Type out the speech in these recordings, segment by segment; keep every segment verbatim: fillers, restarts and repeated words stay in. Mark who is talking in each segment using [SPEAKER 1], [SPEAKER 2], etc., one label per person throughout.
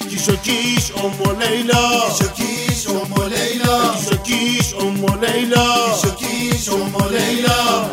[SPEAKER 1] کیشو کیش ام لیلا،
[SPEAKER 2] کیشو کیش ام لیلا،
[SPEAKER 1] کیشو کیش ام لیلا،
[SPEAKER 2] کیشو کیش ام لیلا.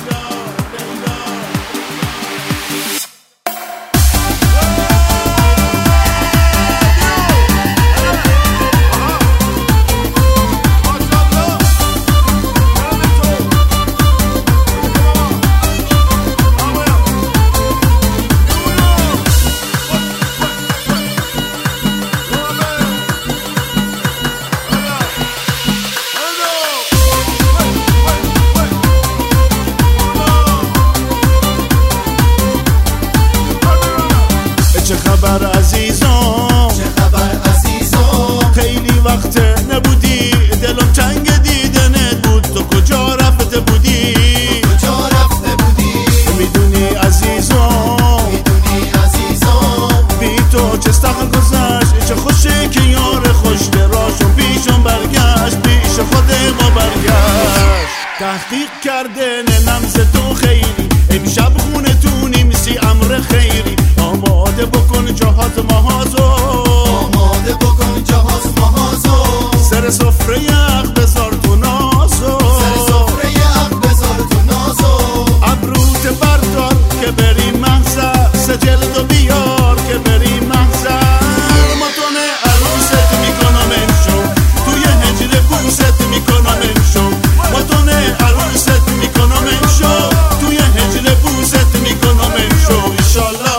[SPEAKER 1] چه خبر عزیزم،
[SPEAKER 2] چه خبر عزیزم،
[SPEAKER 1] خیلی وقت نبودی، دلم تنگ دیدنت بود. تو کجا رفته بودی؟
[SPEAKER 2] کجا رفته بودی؟
[SPEAKER 1] میدونی عزیزم،
[SPEAKER 2] میدونی عزیزم،
[SPEAKER 1] بی تو چه سخت گذشت. چه خوشه که یار خوش دراشم پیشم برگشت، پیش خود ما برگشت. تحقیق کرده نمز تو خیلی، امشب خونه تو نیمسی امر خیری. آماده بکن جهاز مهازو،
[SPEAKER 2] آماده بکن جهاز مهازو،
[SPEAKER 1] سر سفره یخ بذار تو نازو،
[SPEAKER 2] سر سفره یخ بذار تو نازو.
[SPEAKER 1] ابروت بردار که بری محضر، سجل دو بیار که بری محضر. ماتون عروست میکنم انشو، توی هجر بوست میکنم انشو. ماتون عروست میکنم انشو، توی هجر بوست میکنم انشو. ایشالله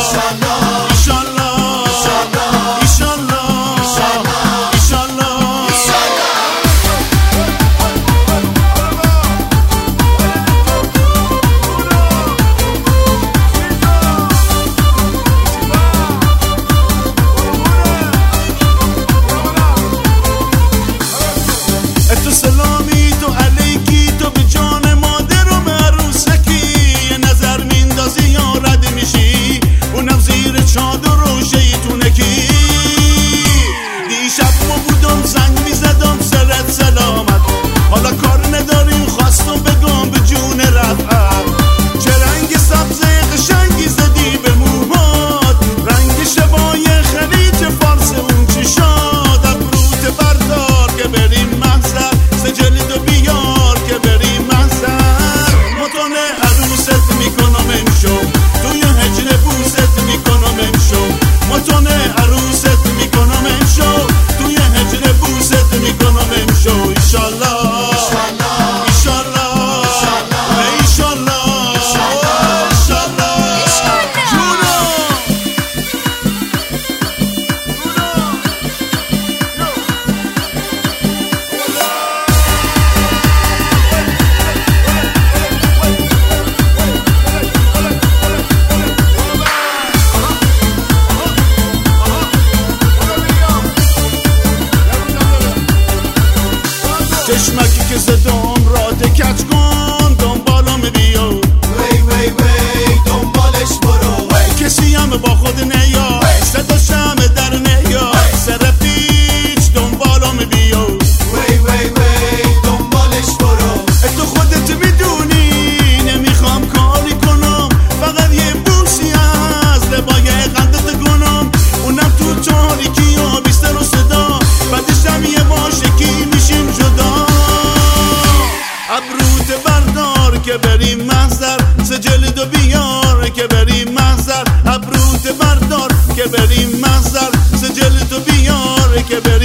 [SPEAKER 1] تو سلامی تو علیکی، تو به جان مادر و به عروسکی. یه نظر میندازی یا رد میشی، اونم زیر چادر و شیطونکی. دیشب ما بودم زنگ میزدم سرت سلامت، حالا کار نداریم خواستم بگم به جون رفعت. چه رنگ سبز قشنگی زدی به موهات، رنگ شبای خلیج فارس اون چشات. ابروت بردار که بریم محضر، سجلید و بیار که بریم محضر. ماتون عروست میکنم انشو، توی هجر بوست میکنم انشو. ماتون عروست میکنم انشو، توی هجر بوست میکنم انشو. ایشالله چشمکی که زدم را دکت کن، دنبالم بیا.
[SPEAKER 2] وی وی وی دنبالش برو،
[SPEAKER 1] کسی هم با خود نیا، صدا شمع در نیا. سر پیچ دنبالم بیا.
[SPEAKER 2] وی وی وی دنبالش برو.
[SPEAKER 1] تو خودت میدونی نمیخوام کاری کنم، فقط یه بوسی از لبای قندت کنم. اونم تو تاریکی و بیستر و صدا، بعدش هم یه واشکی میشیم جدا. ابروت بردار که بریم محضر، سجل دو بیار که بریم محضر. ابروت بردار که بریم محضر، سجل دو بیار که بریم